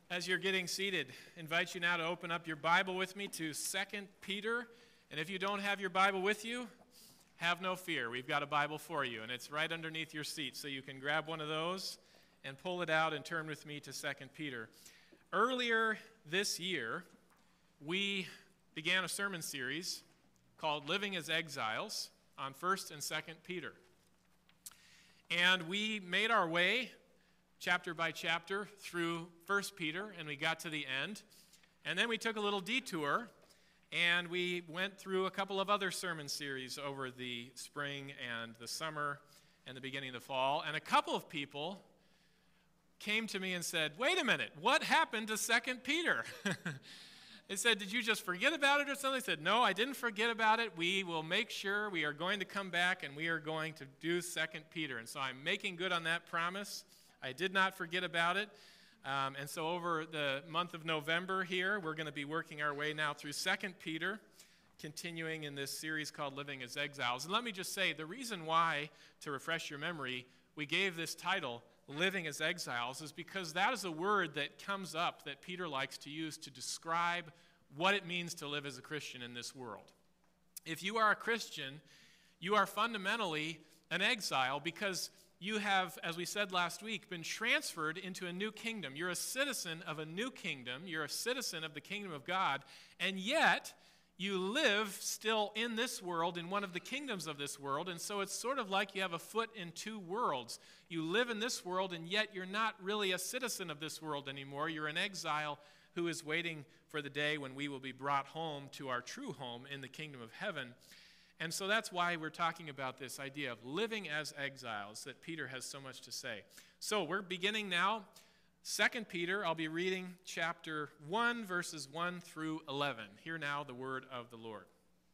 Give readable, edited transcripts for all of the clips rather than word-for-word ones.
As you're getting seated, I invite you now to open up your Bible with me to 2 Peter. And if you don't have your Bible with you, have no fear. We've got a Bible for you, and it's right underneath your seat. So you can grab one of those and pull it out and turn with me to 2 Peter. Earlier this year, we began a sermon series called Living as Exiles on 1st and 2nd Peter. And we made our way chapter by chapter through 1 Peter, and we got to the end. And then we took a little detour, and we went through a couple of other sermon series over the spring and the summer and the beginning of the fall. And a couple of people came to me and said, wait a minute, what happened to 2 Peter? They said, did you just forget about it or something? I said, no, I didn't forget about it. We will make sure we are going to come back, and we are going to do 2 Peter. And so I'm making good on that promise. I did not forget about it. And so over the month of November here, we're going to be working our way now through 2 Peter, continuing in this series called Living as Exiles. And let me just say, the reason why, to refresh your memory, we gave this title, Living as Exiles, is because that is a word that comes up that Peter likes to use to describe what it means to live as a Christian in this world. If you are a Christian, you are fundamentally an exile because you have, as we said last week, been transferred into a new kingdom. You're a citizen of a new kingdom. You're a citizen of the kingdom of God, and yet you live still in this world, in one of the kingdoms of this world, and so it's sort of like you have a foot in two worlds. You live in this world, and yet you're not really a citizen of this world anymore. You're an exile who is waiting for the day when we will be brought home to our true home in the kingdom of heaven. And so that's why we're talking about this idea of living as exiles that Peter has so much to say. So we're beginning now. 2 Peter, I'll be reading chapter 1, verses 1 through 11. Hear now the word of the Lord.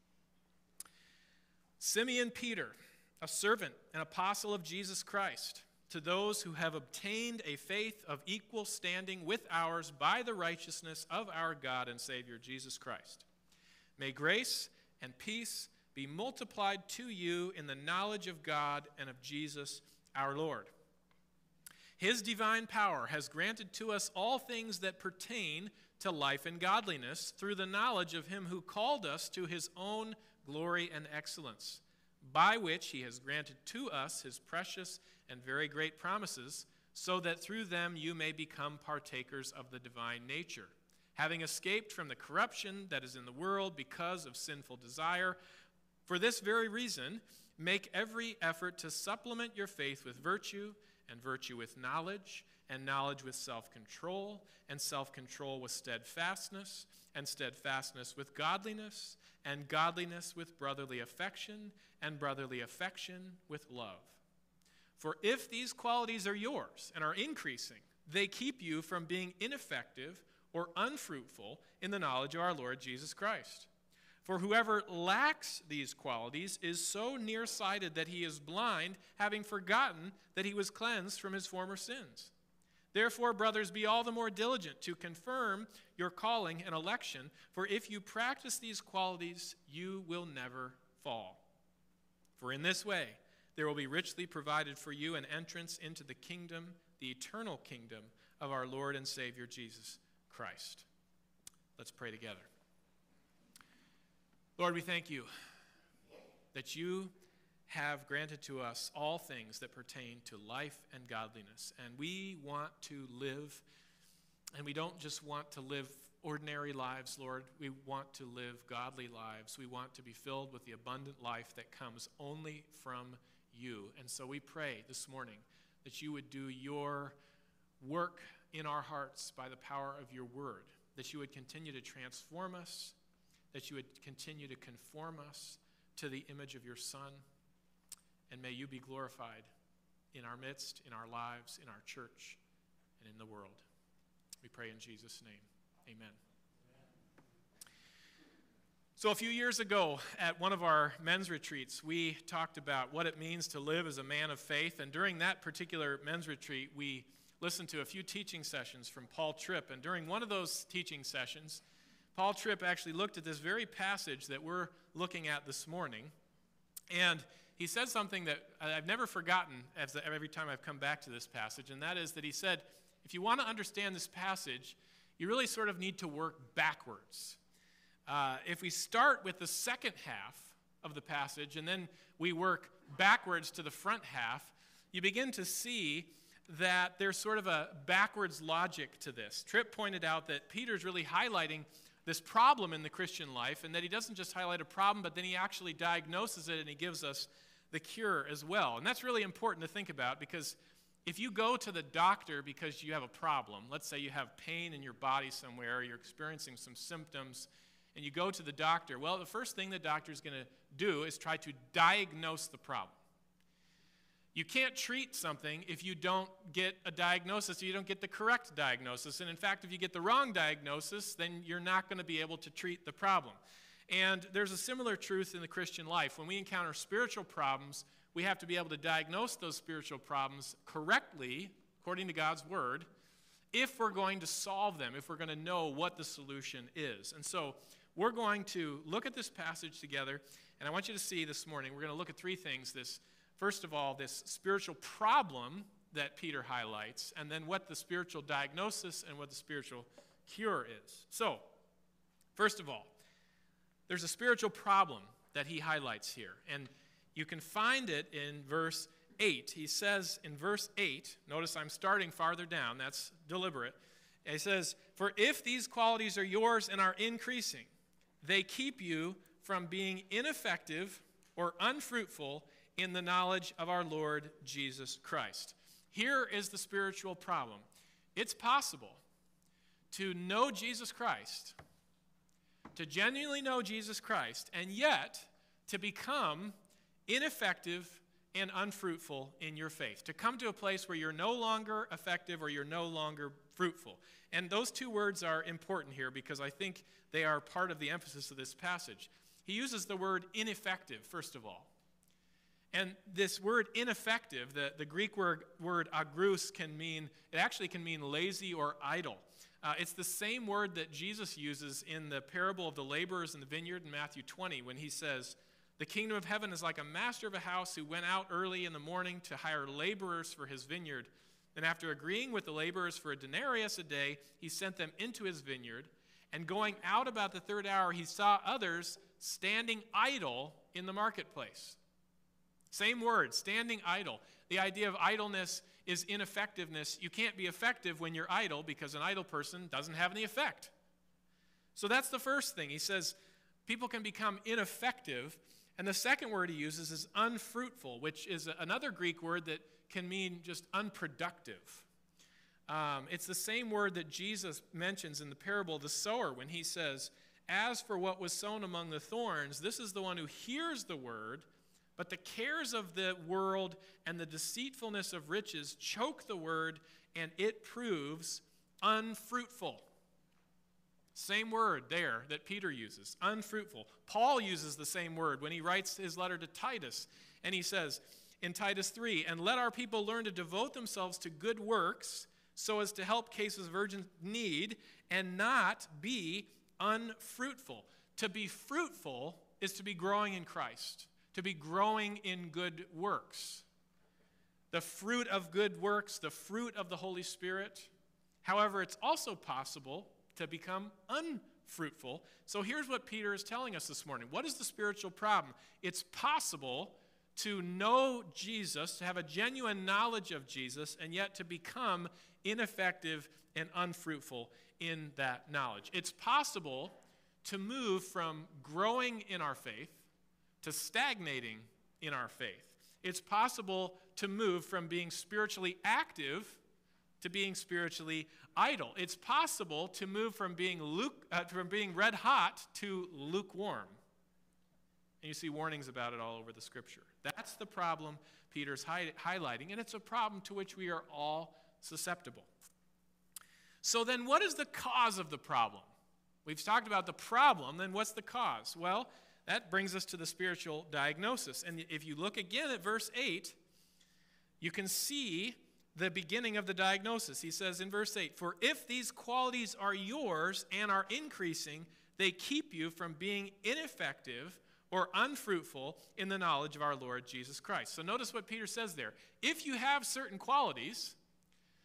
Simeon Peter, a servant and apostle of Jesus Christ, to those who have obtained a faith of equal standing with ours by the righteousness of our God and Savior Jesus Christ. May grace and peace be multiplied to you in the knowledge of God and of Jesus our Lord. His divine power has granted to us all things that pertain to life and godliness through the knowledge of him who called us to his own glory and excellence, by which he has granted to us his precious and very great promises, so that through them you may become partakers of the divine nature, having escaped from the corruption that is in the world because of sinful desire. For this very reason, make every effort to supplement your faith with virtue, and virtue with knowledge, and knowledge with self-control, and self-control with steadfastness, and steadfastness with godliness, and godliness with brotherly affection, and brotherly affection with love. For if these qualities are yours and are increasing, they keep you from being ineffective or unfruitful in the knowledge of our Lord Jesus Christ. For whoever lacks these qualities is so nearsighted that he is blind, having forgotten that he was cleansed from his former sins. Therefore, brothers, be all the more diligent to confirm your calling and election, for if you practice these qualities, you will never fall. For in this way, there will be richly provided for you an entrance into the kingdom, the eternal kingdom of our Lord and Savior Jesus Christ. Let's pray together. Lord, we thank you that you have granted to us all things that pertain to life and godliness. And we want to live, and we don't just want to live ordinary lives, Lord. We want to live godly lives. We want to be filled with the abundant life that comes only from you. And so we pray this morning that you would do your work in our hearts by the power of your word, that you would continue to transform us, that you would continue to conform us to the image of your Son, and may you be glorified in our midst, in our lives, in our church, and in the world. We pray in Jesus' name. Amen. So a few years ago at one of our men's retreats, we talked about what it means to live as a man of faith, and during that particular men's retreat, we listened to a few teaching sessions from Paul Tripp, and during one of those teaching sessions, Paul Tripp actually looked at this very passage that we're looking at this morning, and he said something that I've never forgotten every time I've come back to this passage, and that is that he said, if you want to understand this passage, you really sort of need to work backwards. If we start with the second half of the passage and then we work backwards to the front half, you begin to see that there's sort of a backwards logic to this. Tripp pointed out that Peter's really highlighting this problem in the Christian life, and that he doesn't just highlight a problem, but then he actually diagnoses it and he gives us the cure as well. And that's really important to think about, because if you go to the doctor because you have a problem, let's say you have pain in your body somewhere, or you're experiencing some symptoms, and you go to the doctor, well, the first thing the doctor is going to do is try to diagnose the problem. You can't treat something if you don't get a diagnosis, or you don't get the correct diagnosis. And in fact, if you get the wrong diagnosis, then you're not going to be able to treat the problem. And there's a similar truth in the Christian life. When we encounter spiritual problems, we have to be able to diagnose those spiritual problems correctly, according to God's word, if we're going to solve them, if we're going to know what the solution is. And so we're going to look at this passage together, and I want you to see this morning, we're going to look at three things. First of all, this spiritual problem that Peter highlights, and then what the spiritual diagnosis and what the spiritual cure is. So, first of all, there's a spiritual problem that he highlights here, and you can find it in verse 8. He says in verse 8, notice I'm starting farther down, that's deliberate. He says, "For if these qualities are yours and are increasing, they keep you from being ineffective or unfruitful in the knowledge of our Lord Jesus Christ." Here is the spiritual problem. It's possible to know Jesus Christ, to genuinely know Jesus Christ, and yet to become ineffective and unfruitful in your faith, to come to a place where you're no longer effective or you're no longer fruitful. And those two words are important here because I think they are part of the emphasis of this passage. He uses the word ineffective, first of all. And this word ineffective, the Greek word agrous, actually can mean lazy or idle. It's the same word that Jesus uses in the parable of the laborers in the vineyard in Matthew 20 when he says, "The kingdom of heaven is like a master of a house who went out early in the morning to hire laborers for his vineyard. And after agreeing with the laborers for a denarius a day, he sent them into his vineyard. And going out about the third hour, he saw others standing idle in the marketplace." Same word, standing idle. The idea of idleness is ineffectiveness. You can't be effective when you're idle because an idle person doesn't have any effect. So that's the first thing. He says people can become ineffective. And the second word he uses is unfruitful, which is another Greek word that can mean just unproductive. It's the same word that Jesus mentions in the parable of the sower when he says, "As for what was sown among the thorns, this is the one who hears the word, but the cares of the world and the deceitfulness of riches choke the word, and it proves unfruitful." Same word there that Peter uses, unfruitful. Paul uses the same word when he writes his letter to Titus, and he says in Titus 3, "And let our people learn to devote themselves to good works so as to help cases of urgent need and not be unfruitful." To be fruitful is to be growing in Christ, to be growing in good works. The fruit of good works, the fruit of the Holy Spirit. However, it's also possible to become unfruitful. So here's what Peter is telling us this morning. What is the spiritual problem? It's possible to know Jesus, to have a genuine knowledge of Jesus, and yet to become ineffective and unfruitful in that knowledge. It's possible to move from growing in our faith to stagnating in our faith. It's possible to move from being spiritually active to being spiritually idle. It's possible to move from being red hot to lukewarm. And you see warnings about it all over the scripture. That's the problem Peter's highlighting, and it's a problem to which we are all susceptible. So then what is the cause of the problem? We've talked about the problem, then what's the cause? Well, that brings us to the spiritual diagnosis. And if you look again at verse 8, you can see the beginning of the diagnosis. He says in verse 8, "For if these qualities are yours and are increasing, they keep you from being ineffective or unfruitful in the knowledge of our Lord Jesus Christ." So notice what Peter says there. If you have certain qualities,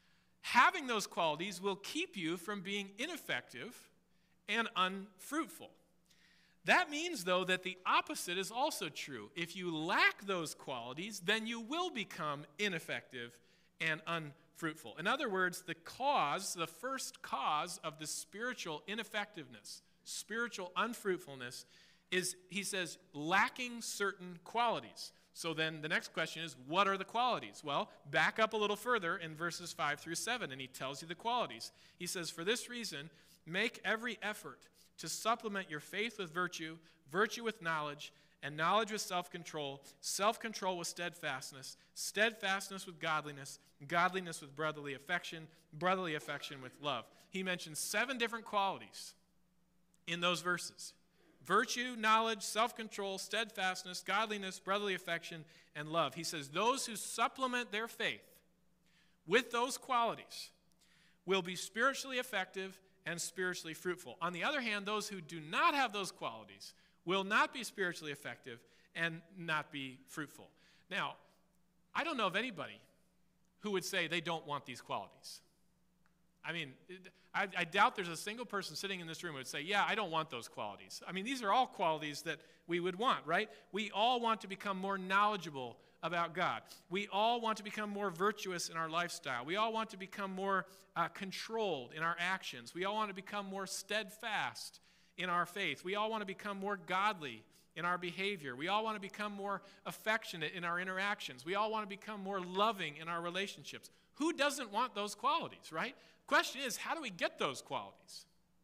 having those qualities will keep you from being ineffective and unfruitful. That means, though, that the opposite is also true. If you lack those qualities, then you will become ineffective and unfruitful. In other words, the first cause of the spiritual ineffectiveness, spiritual unfruitfulness, is, he says, lacking certain qualities. So then the next question is, what are the qualities? Well, back up a little further in verses 5 through 7, and he tells you the qualities. He says, for this reason, make every effort to supplement your faith with virtue, virtue with knowledge, and knowledge with self-control, self-control with steadfastness, steadfastness with godliness, godliness with brotherly affection with love. He mentions 7 different qualities in those verses. Virtue, knowledge, self-control, steadfastness, godliness, brotherly affection, and love. He says those who supplement their faith with those qualities will be spiritually effective and spiritually fruitful. On the other hand, those who do not have those qualities will not be spiritually effective and not be fruitful. Now, I don't know of anybody who would say they don't want these qualities. I mean, I doubt there's a single person sitting in this room who would say, yeah, I don't want those qualities. I mean, these are all qualities that we would want, right? We all want to become more knowledgeable about God. We all want to become more virtuous in our lifestyle. We all want to become more controlled in our actions. We all want to become more steadfast in our faith. We all want to become more godly in our behavior. We all want to become more affectionate in our interactions. We all want to become more loving in our relationships. Who doesn't want those qualities, right? The question is, how do we get those qualities?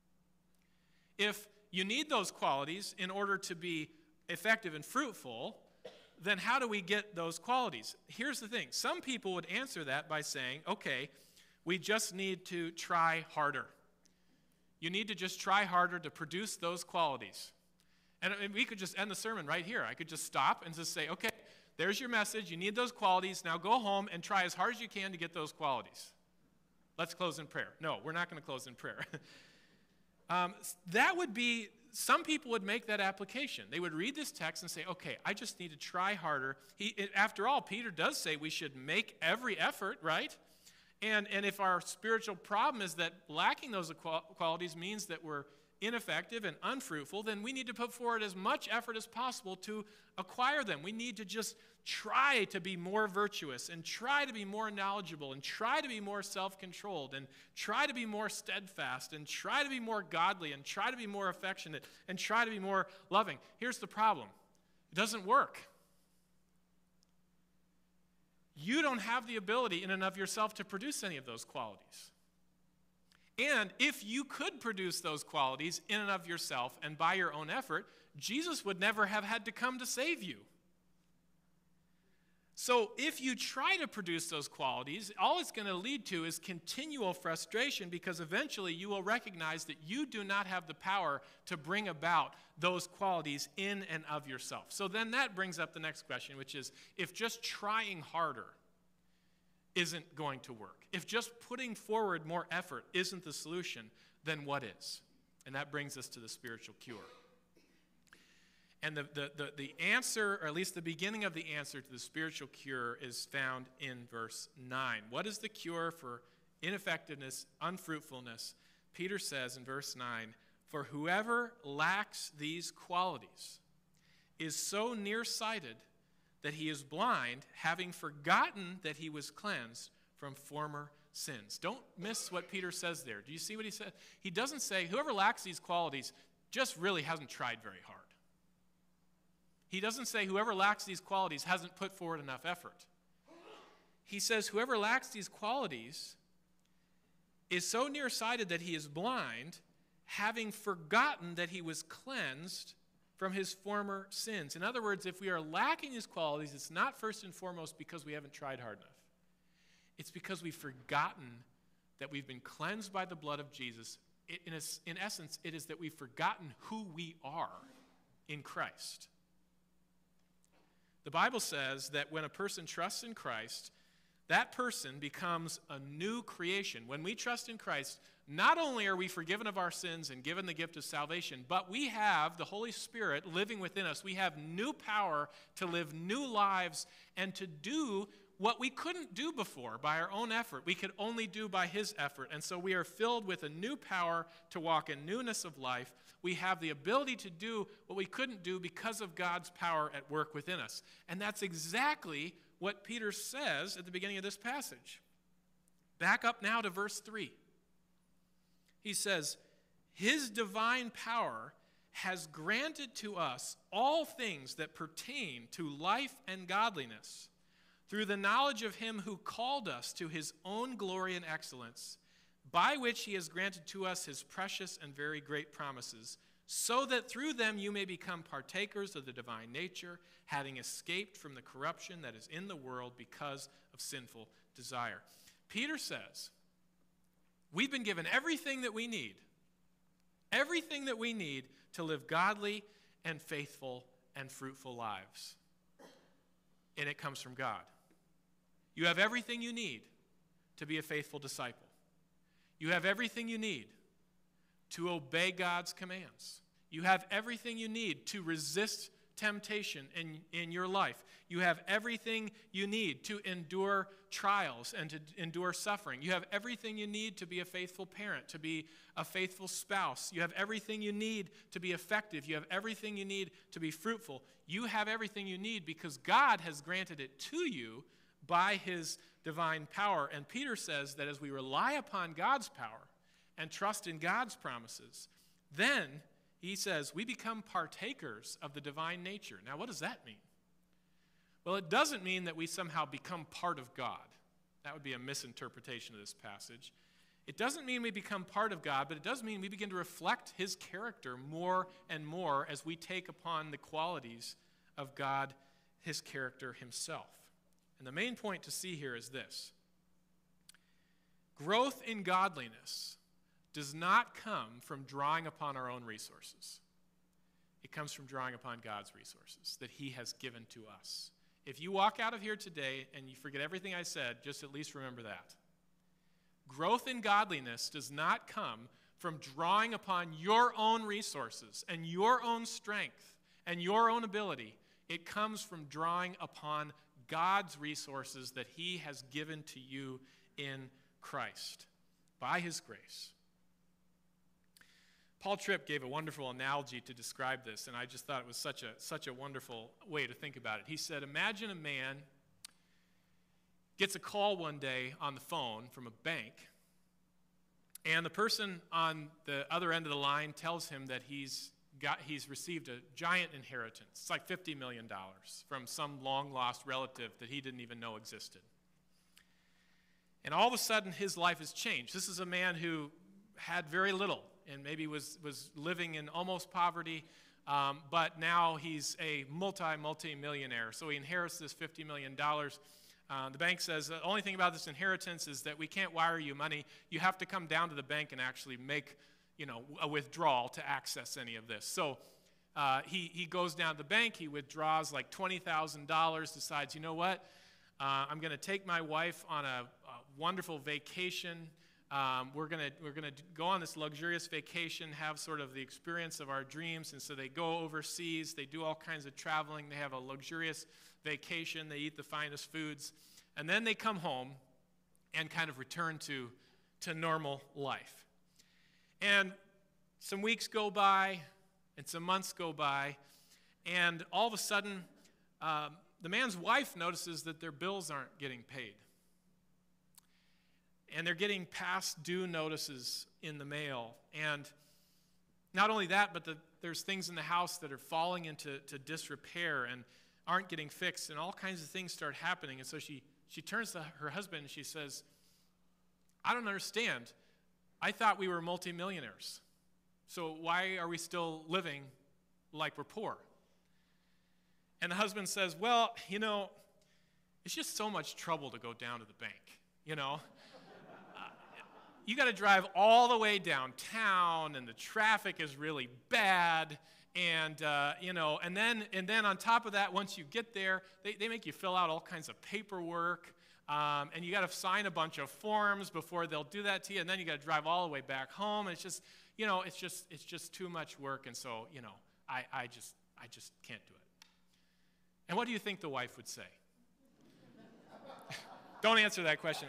If you need those qualities in order to be effective and fruitful, then how do we get those qualities? Here's the thing. Some people would answer that by saying, okay, we just need to try harder. You need to just try harder to produce those qualities. And we could just end the sermon right here. I could just stop and just say, okay, there's your message. You need those qualities. Now go home and try as hard as you can to get those qualities. Let's close in prayer. No, we're not going to close in prayer. That would be, some people would make that application. They would read this text and say, okay, I just need to try harder. After all, Peter does say we should make every effort, right? And if our spiritual problem is that lacking those qualities means that we're ineffective and unfruitful, then we need to put forward as much effort as possible to acquire them. We need to just try to be more virtuous and try to be more knowledgeable and try to be more self-controlled and try to be more steadfast and try to be more godly and try to be more affectionate and try to be more loving. Here's the problem. It doesn't work. You don't have the ability in and of yourself to produce any of those qualities. And if you could produce those qualities in and of yourself and by your own effort, Jesus would never have had to come to save you. So if you try to produce those qualities, all it's going to lead to is continual frustration, because eventually you will recognize that you do not have the power to bring about those qualities in and of yourself. So then that brings up the next question, which is, if just trying harder isn't going to work, if just putting forward more effort isn't the solution, then what is? And that brings us to the spiritual cure. And the answer, or at least the beginning of the answer to the spiritual cure, is found in verse 9. What is the cure for ineffectiveness, unfruitfulness? Peter says in verse 9, "For whoever lacks these qualities is so nearsighted that he is blind, having forgotten that he was cleansed from former sins." Don't miss what Peter says there. Do you see what he said? He doesn't say whoever lacks these qualities just really hasn't tried very hard. He doesn't say whoever lacks these qualities hasn't put forward enough effort. He says whoever lacks these qualities is so nearsighted that he is blind, having forgotten that he was cleansed from his former sins. In other words, if we are lacking these qualities, it's not first and foremost because we haven't tried hard enough. It's because we've forgotten that we've been cleansed by the blood of Jesus. In essence, it is that we've forgotten who we are in Christ. The Bible says that when a person trusts in Christ, that person becomes a new creation. When we trust in Christ, not only are we forgiven of our sins and given the gift of salvation, but we have the Holy Spirit living within us. We have new power to live new lives and to do what we couldn't do before by our own effort. We could only do by his effort. And so we are filled with a new power to walk in newness of life. We have the ability to do what we couldn't do because of God's power at work within us. And that's exactly what Peter says at the beginning of this passage. Back up now to verse 3. He says, his divine power has granted to us all things that pertain to life and godliness through the knowledge of him who called us to his own glory and excellence, by which he has granted to us his precious and very great promises, so that through them you may become partakers of the divine nature, having escaped from the corruption that is in the world because of sinful desire. Peter says, we've been given everything that we need to live godly and faithful and fruitful lives. And it comes from God. You have everything you need to be a faithful disciple. You have everything you need to obey God's commands. You have everything you need to resist temptation in your life. You have everything you need to endure trials and to endure suffering. You have everything you need to be a faithful parent, to be a faithful spouse. You have everything you need to be effective. You have everything you need to be fruitful. You have everything you need because God has granted it to you by his divine power. And Peter says that as we rely upon God's power and trust in God's promises, then he says we become partakers of the divine nature. Now, what does that mean? Well, it doesn't mean that we somehow become part of God. That would be a misinterpretation of this passage. It doesn't mean we become part of God, but it does mean we begin to reflect his character more and more as we take upon the qualities of God, his character himself. And the main point to see here is this. Growth in godliness does not come from drawing upon our own resources. It comes from drawing upon God's resources that he has given to us. If you walk out of here today and you forget everything I said, just at least remember that. Growth in godliness does not come from drawing upon your own resources and your own strength and your own ability. It comes from drawing upon God's resources that he has given to you in Christ by his grace. Paul Tripp gave a wonderful analogy to describe this, and I just thought it was such a wonderful way to think about it. He said, imagine a man gets a call one day on the phone from a bank, and the person on the other end of the line tells him that he's received a giant inheritance. It's like $50 million from some long-lost relative that he didn't even know existed. And all of a sudden, his life has changed. This is a man who had very little and maybe was living in almost poverty, but now he's a multi-millionaire. So he inherits this $50 million. The bank says the only thing about this inheritance is that we can't wire you money. You have to come down to the bank and actually make a withdrawal to access any of this. So he goes down to the bank, he withdraws like $20,000, decides, you know what, I'm going to take my wife on a wonderful vacation. We're going to go on this luxurious vacation, have sort of the experience of our dreams. And so they go overseas, they do all kinds of traveling, they have a luxurious vacation, they eat the finest foods, and then they come home and kind of return to normal life. And some weeks go by, and some months go by, and all of a sudden, the man's wife notices that their bills aren't getting paid. And they're getting past due notices in the mail. And not only that, but there's things in the house that are falling into disrepair and aren't getting fixed, and all kinds of things start happening. And so she turns to her husband and she says, I don't understand. I thought we were multimillionaires. So why are we still living like we're poor? And the husband says, well, it's just so much trouble to go down to the bank, You got to drive all the way downtown, and the traffic is really bad, and and then on top of that, once you get there, they make you fill out all kinds of paperwork, and you got to sign a bunch of forms before they'll do that to you, and then you got to drive all the way back home. And it's just, it's just too much work, and so I just can't do it. And what do you think the wife would say? Don't answer that question.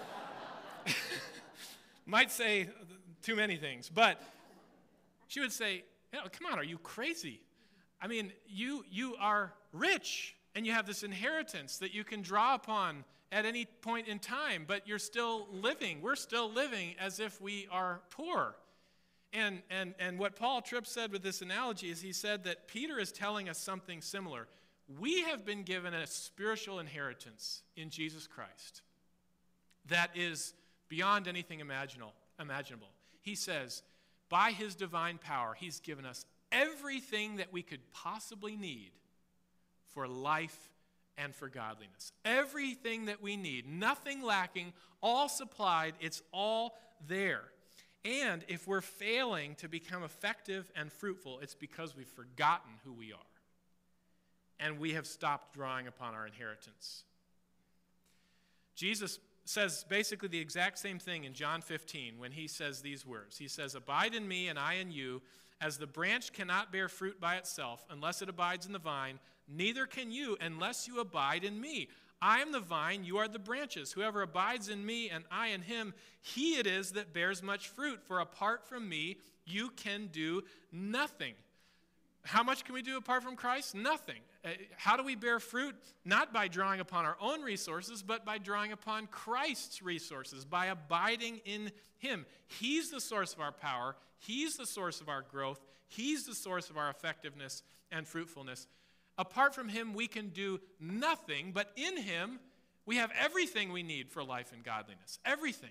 Might say too many things, but she would say, come on, are you crazy? I mean, you are rich, and you have this inheritance that you can draw upon at any point in time, but you're still living. We're still living as if we are poor. And what Paul Tripp said with this analogy is he said that Peter is telling us something similar. We have been given a spiritual inheritance in Jesus Christ that is beyond anything imaginable. He says, by his divine power, he's given us everything that we could possibly need for life and for godliness. Everything that we need, nothing lacking, all supplied, it's all there. And if we're failing to become effective and fruitful, it's because we've forgotten who we are. And we have stopped drawing upon our inheritance. Jesus says basically the exact same thing in John 15 when he says these words. He says, abide in me and I in you, as the branch cannot bear fruit by itself unless it abides in the vine, neither can you unless you abide in me. I am the vine, you are the branches. Whoever abides in me and I in him, he it is that bears much fruit. For apart from me, you can do nothing. How much can we do apart from Christ? Nothing. How do we bear fruit? Not by drawing upon our own resources, but by drawing upon Christ's resources, by abiding in him. He's the source of our power. He's the source of our growth. He's the source of our effectiveness and fruitfulness. Apart from him, we can do nothing, but in him, we have everything we need for life and godliness. Everything.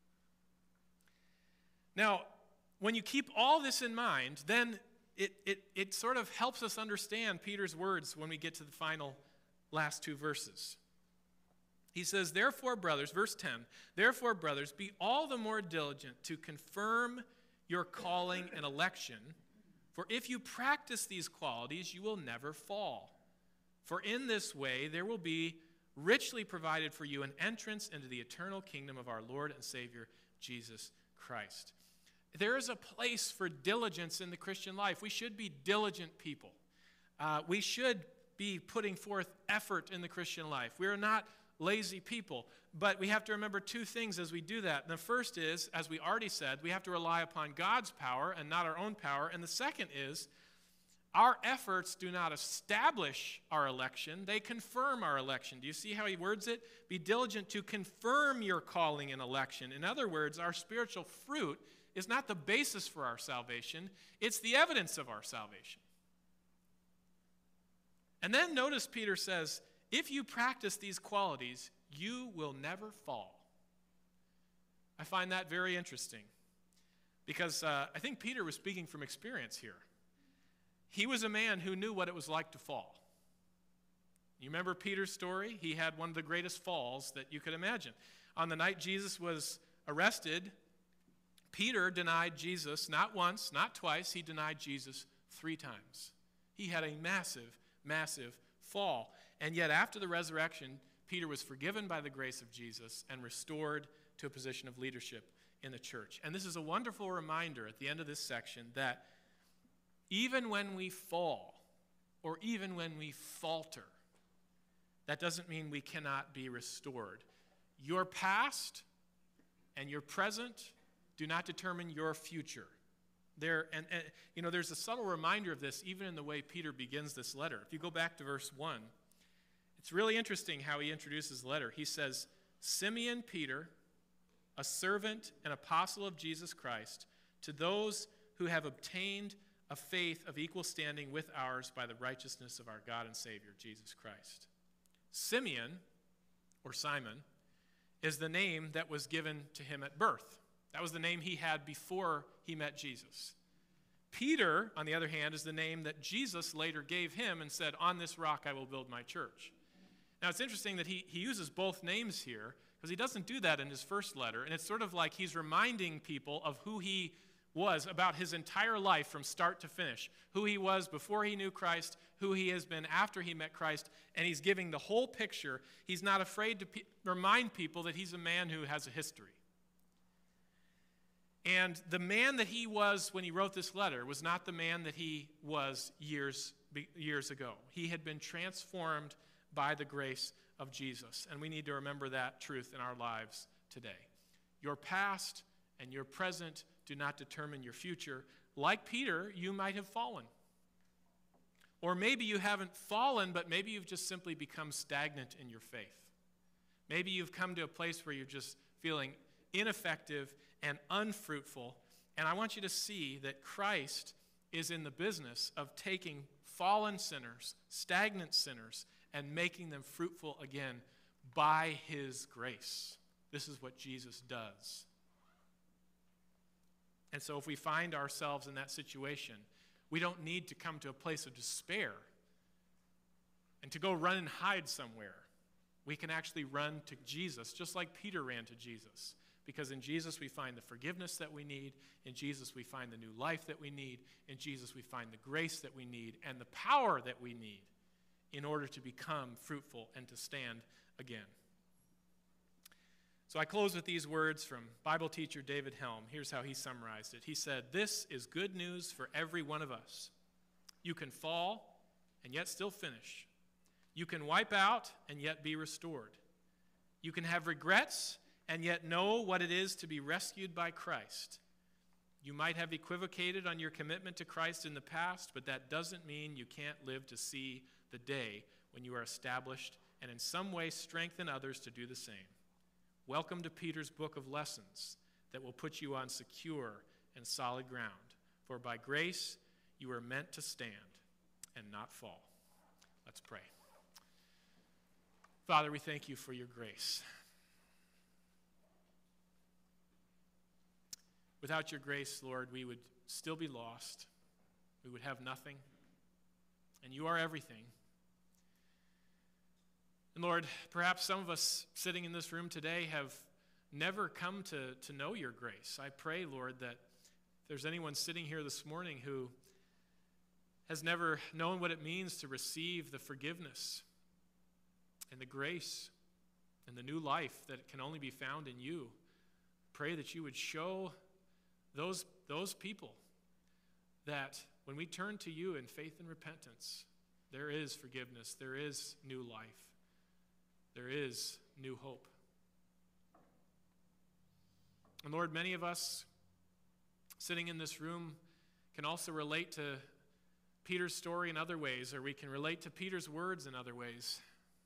Now, when you keep all this in mind, then it sort of helps us understand Peter's words when we get to the final last two verses. He says, therefore, brothers, verse 10, therefore, brothers, be all the more diligent to confirm your calling and election, for if you practice these qualities, you will never fall. For in this way there will be richly provided for you an entrance into the eternal kingdom of our Lord and Savior, Jesus Christ. There is a place for diligence in the Christian life. We should be diligent people. We should be putting forth effort in the Christian life. We are not lazy people. But we have to remember two things as we do that. And the first is, as we already said, we have to rely upon God's power and not our own power. And the second is, our efforts do not establish our election. They confirm our election. Do you see how he words it? Be diligent to confirm your calling and election. In other words, our spiritual fruit is not the basis for our salvation. It's the evidence of our salvation. And then notice Peter says, if you practice these qualities, you will never fall. I find that very interesting because I think Peter was speaking from experience here. He was a man who knew what it was like to fall. You remember Peter's story? He had one of the greatest falls that you could imagine. On the night Jesus was arrested, Peter denied Jesus not once, not twice. He denied Jesus 3 times. He had a massive, massive fall. And yet after the resurrection, Peter was forgiven by the grace of Jesus and restored to a position of leadership in the church. And this is a wonderful reminder at the end of this section that even when we fall, or even when we falter, that doesn't mean we cannot be restored. Your past and your present do not determine your future. There's a subtle reminder of this even in the way Peter begins this letter. If you go back to verse 1, it's really interesting how he introduces the letter. He says, Simeon Peter, a servant and apostle of Jesus Christ, to those who have obtained a faith of equal standing with ours by the righteousness of our God and Savior, Jesus Christ. Simeon, or Simon, is the name that was given to him at birth. That was the name he had before he met Jesus. Peter, on the other hand, is the name that Jesus later gave him and said, on this rock I will build my church. Now, it's interesting that he uses both names here because he doesn't do that in his first letter, and it's sort of like he's reminding people of who he was about his entire life from start to finish, who he was before he knew Christ, who he has been after he met Christ, and he's giving the whole picture. He's not afraid to remind people that he's a man who has a history. And the man that he was when he wrote this letter was not the man that he was years ago. He had been transformed by the grace of Jesus. And we need to remember that truth in our lives today. Your past and your present do not determine your future. Like Peter, you might have fallen. Or maybe you haven't fallen, but maybe you've just simply become stagnant in your faith. Maybe you've come to a place where you're just feeling ineffective and unfruitful. And I want you to see that Christ is in the business of taking fallen sinners, stagnant sinners, and making them fruitful again by his grace. This is what Jesus does. And so if we find ourselves in that situation, we don't need to come to a place of despair and to go run and hide somewhere. We can actually run to Jesus, just like Peter ran to Jesus. Because in Jesus we find the forgiveness that we need. In Jesus we find the new life that we need. In Jesus we find the grace that we need and the power that we need in order to become fruitful and to stand again. So I close with these words from Bible teacher David Helm. Here's how he summarized it. He said, "This is good news for every one of us. You can fall and yet still finish. You can wipe out and yet be restored. You can have regrets and yet know what it is to be rescued by Christ. You might have equivocated on your commitment to Christ in the past, but that doesn't mean you can't live to see the day when you are established and in some way strengthen others to do the same. Welcome to Peter's book of lessons that will put you on secure and solid ground. For by grace you are meant to stand and not fall." Let's pray. Father, we thank you for your grace. Without your grace, Lord, we would still be lost. We would have nothing. And you are everything. And Lord, perhaps some of us sitting in this room today have never come to know your grace. I pray, Lord, that if there's anyone sitting here this morning who has never known what it means to receive the forgiveness and the grace and the new life that can only be found in you, pray that you would show those people that when we turn to you in faith and repentance, there is forgiveness, there is new life. There is new hope. And Lord, many of us sitting in this room can also relate to Peter's story in other ways, or we can relate to Peter's words in other ways.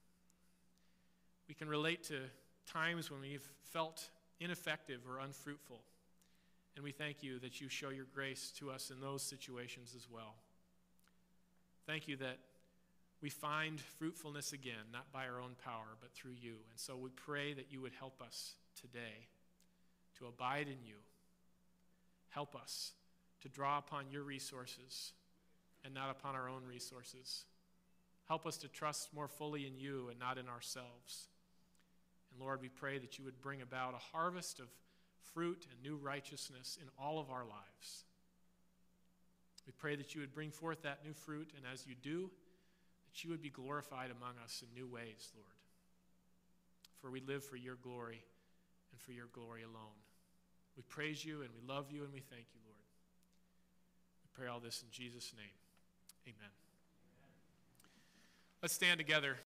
We can relate to times when we've felt ineffective or unfruitful. And we thank you that you show your grace to us in those situations as well. Thank you that we find fruitfulness again, not by our own power, but through you. And so we pray that you would help us today to abide in you. Help us to draw upon your resources and not upon our own resources. Help us to trust more fully in you and not in ourselves. And Lord, we pray that you would bring about a harvest of fruit and new righteousness in all of our lives. We pray that you would bring forth that new fruit, and as you do, that you would be glorified among us in new ways, Lord. For we live for your glory and for your glory alone. We praise you and we love you and we thank you, Lord. We pray all this in Jesus' name. Amen. Let's stand together.